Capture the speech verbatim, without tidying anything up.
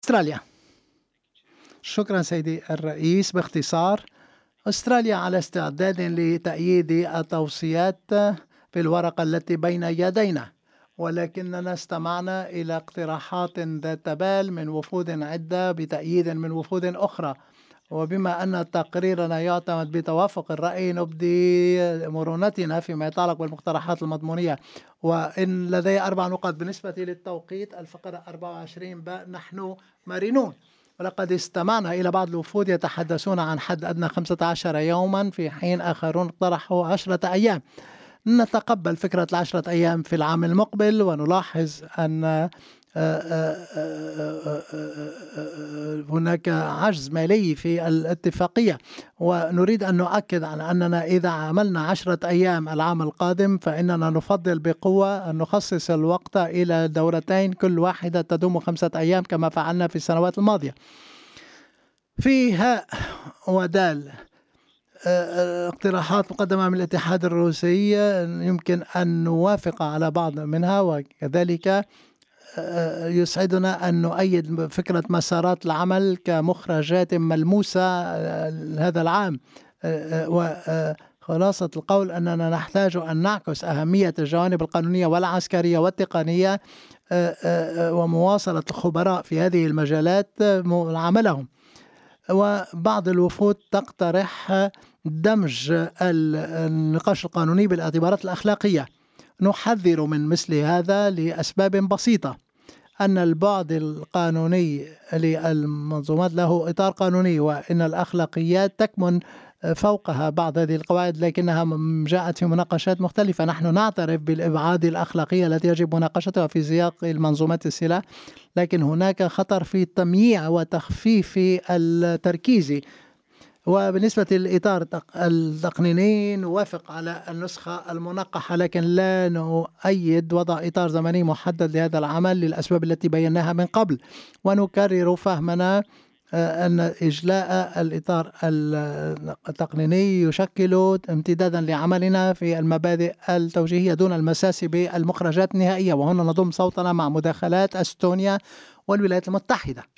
أستراليا. شكرا سيدي الرئيس. باختصار، أستراليا على استعداد لتأييد التوصيات في الورقة التي بين يدينا، ولكننا استمعنا إلى اقتراحات ذات بال من وفود عدة بتأييد من وفود أخرى، وبما أن تقريرنا يعتمد بتوافق الرأي نبدي مرونتنا فيما يتعلق بالمقترحات المضمونية. وإن لدي أربع نقاط بالنسبة للتوقيت. الفقرة أربعة وعشرين باء نحن مرنون، ولقد استمعنا إلى بعض الوفود يتحدثون عن حد أدنى خمسة عشر يوما، في حين آخرون اقترحوا عشرة أيام. نتقبل فكرة العشرة أيام في العام المقبل، ونلاحظ أن هناك عجز مالي في الاتفاقية، ونريد أن نؤكد على أننا إذا عملنا عشرة أيام العام القادم فإننا نفضل بقوة أن نخصص الوقت إلى دورتين كل واحدة تدوم خمسة أيام كما فعلنا في السنوات الماضية. في هاء ودال اقتراحات مقدمة من الاتحاد الروسي يمكن أن نوافق على بعض منها، وكذلك يسعدنا أن نؤيد فكرة مسارات العمل كمخرجات ملموسة هذا العام. وخلاصة القول أننا نحتاج أن نعكس أهمية الجوانب القانونية والعسكرية والتقنية ومواصلة الخبراء في هذه المجالات عملهم. وبعض الوفود تقترح دمج النقاش القانوني بالاعتبارات الأخلاقية. نحذر من مثل هذا لأسباب بسيطة: أن البعد القانوني للمنظومات له إطار قانوني، وإن الأخلاقيات تكمن فوقها بعض هذه القواعد، لكنها جاءت في مناقشات مختلفة. نحن نعترف بالإبعاد الأخلاقية التي يجب مناقشتها في سياق المنظومات السلاح، لكن هناك خطر في تمييع وتخفيف التركيز. وبالنسبة للإطار التقنيني نوافق على النسخة المنقحة، لكن لا نؤيد وضع إطار زمني محدد لهذا العمل للأسباب التي بيناها من قبل. ونكرر فهمنا أن إجلاء الإطار التقنيني يشكل امتدادا لعملنا في المبادئ التوجيهية دون المساس بالمخرجات النهائية. وهنا نضم صوتنا مع مداخلات أستونيا والولايات المتحدة.